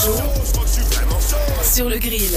chaud sur le grill.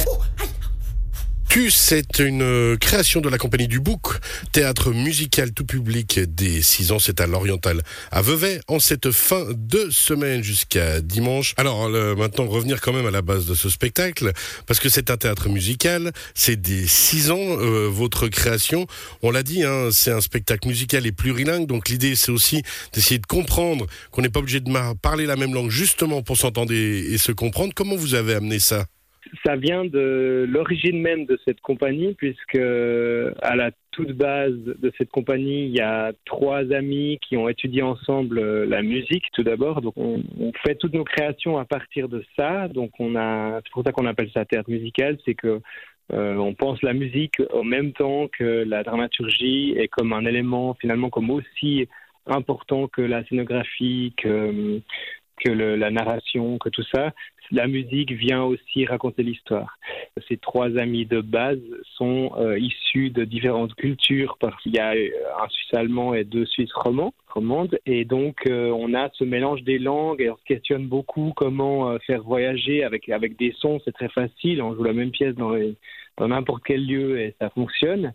Tu, c'est une création de la compagnie du Bouc, théâtre musical tout public des 6 ans, c'est à l'Oriental, à Vevey, en cette fin de semaine jusqu'à dimanche. Alors maintenant, revenir quand même à la base de ce spectacle, parce que c'est un théâtre musical, c'est des 6 ans, votre création. On l'a dit, c'est un spectacle musical et plurilingue, donc l'idée c'est aussi d'essayer de comprendre qu'on n'est pas obligé de parler la même langue justement pour s'entendre et se comprendre. Comment vous avez amené ça ? Ça vient de l'origine même de cette compagnie, puisque à la toute base de cette compagnie, il y a 3 amis qui ont étudié ensemble la musique tout d'abord. Donc on fait toutes nos créations à partir de ça. Donc c'est pour ça qu'on appelle ça théâtre musical, c'est que on pense la musique en même temps que la dramaturgie et comme un élément finalement comme aussi important que la scénographie, que la narration, que tout ça. La musique vient aussi raconter l'histoire. Ces 3 amis de base sont issus de différentes cultures, parce qu'il y a un Suisse allemand et 2 Suisses romandes, et donc on a ce mélange des langues, et on se questionne beaucoup comment faire voyager avec des sons, c'est très facile, on joue la même pièce dans n'importe quel lieu et ça fonctionne.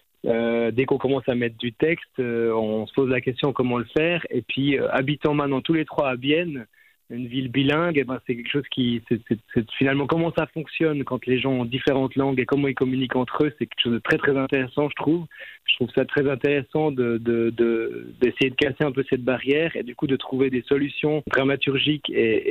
Dès qu'on commence à mettre du texte, on se pose la question comment le faire, et puis habitant maintenant tous les 3 à Bienne, une ville bilingue, c'est quelque chose c'est finalement comment ça fonctionne quand les gens ont différentes langues et comment ils communiquent entre eux, c'est quelque chose de très très intéressant, je trouve. Je trouve ça très intéressant d'essayer de casser un peu cette barrière et du coup de trouver des solutions dramaturgiques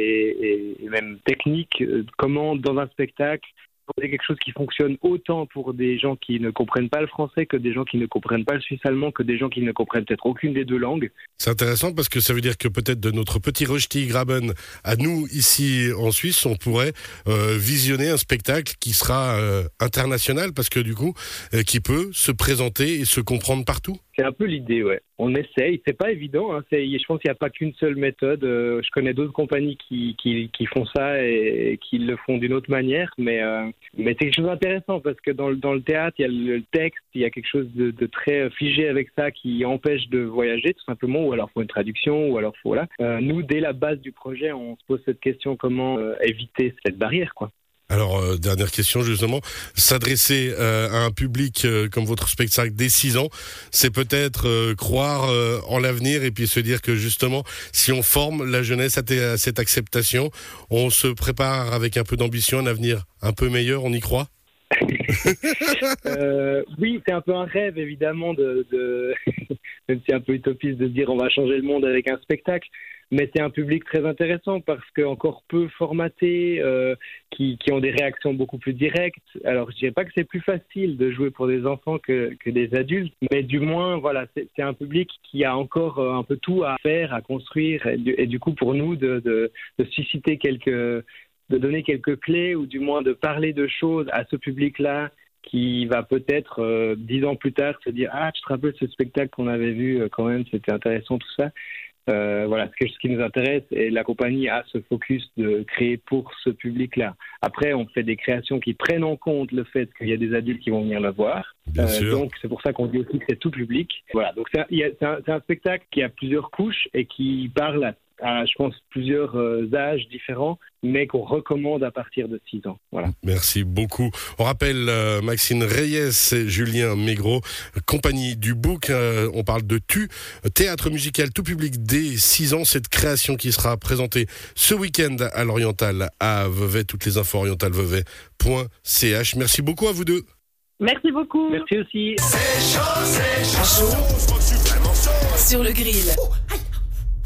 et même techniques, comment dans un spectacle c'est quelque chose qui fonctionne autant pour des gens qui ne comprennent pas le français que des gens qui ne comprennent pas le suisse allemand, que des gens qui ne comprennent peut-être aucune des 2 langues. C'est intéressant parce que ça veut dire que peut-être de notre petit Rösti-Graben à nous ici en Suisse, on pourrait visionner un spectacle qui sera international parce que du coup, qui peut se présenter et se comprendre partout. C'est un peu l'idée, ouais. On essaye, c'est pas évident. Je pense qu'il n'y a pas qu'une seule méthode. Je connais d'autres compagnies qui font ça et qui le font d'une autre manière, mais c'est quelque chose d'intéressant parce que dans le théâtre, il y a le texte, il y a quelque chose de très figé avec ça qui empêche de voyager tout simplement, ou alors faut une traduction, ou alors faut voilà. Nous, dès la base du projet, on se pose cette question comment éviter cette barrière, quoi. Alors, dernière question justement, s'adresser à un public comme votre spectacle dès 6 ans, c'est peut-être croire en l'avenir et puis se dire que justement, si on forme la jeunesse à cette acceptation, on se prépare avec un peu d'ambition, un avenir un peu meilleur, on y croit ? Oui, c'est un peu un rêve évidemment même si c'est un peu utopiste de dire on va changer le monde avec un spectacle, mais c'est un public très intéressant parce qu'encore peu formaté, qui ont des réactions beaucoup plus directes. Alors je dirais pas que c'est plus facile de jouer pour des enfants que des adultes, mais du moins voilà, c'est un public qui a encore un peu tout à faire, à construire, et du coup pour nous de susciter de donner quelques clés, ou du moins de parler de choses à ce public-là qui va peut-être 10 ans plus tard se dire « Ah, tu te rappelles ce spectacle qu'on avait vu quand même, c'était intéressant tout ça ». Voilà, ce qui nous intéresse, et la compagnie a ce focus de créer pour ce public-là. Après, on fait des créations qui prennent en compte le fait qu'il y a des adultes qui vont venir le voir. Donc, c'est pour ça qu'on dit aussi que c'est tout public. Voilà, donc c'est un spectacle qui a plusieurs couches et qui parle à je pense, plusieurs âges différents, mais qu'on recommande à partir de 6 ans. Voilà. Merci beaucoup. On rappelle Maxime Reyes et Julien Maigret, compagnie du Bouc. On parle de Tu, théâtre musical tout public dès 6 ans. Cette création qui sera présentée ce week-end à l'Oriental à Vevey. Toutes les infos orientalvevey.ch. Merci beaucoup à vous 2. Merci beaucoup. Merci aussi. C'est chaud sur le grill.